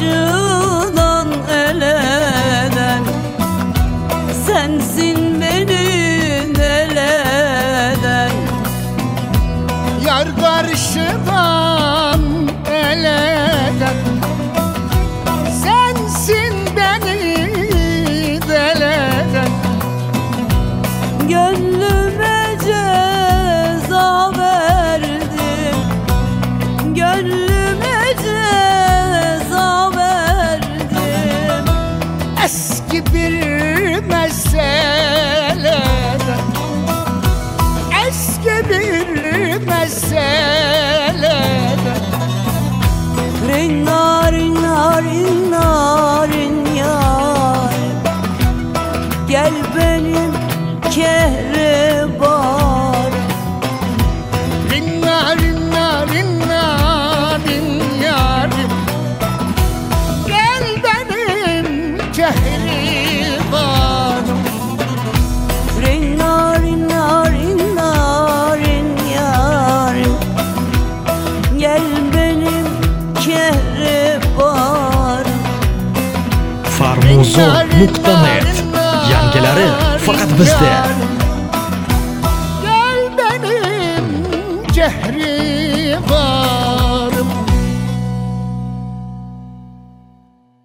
başından eleden, sensin beni neleden. Yar karşıdan eleden, sensin beni deleden. Gönlüme ceza verdin, gönlüme ceza verdin. Eski bir meseleden, eski bir meseleden. Rinna rinna rinna rin yar, gel benim kehribar. Rinna rinna rinna rin yarim, gel benim kehribarım. Rinna rinna rinna rin yarim, gel benim kehribarım. Farmuzon.net Yangilari faqat bizda. Gel benim kehribarım.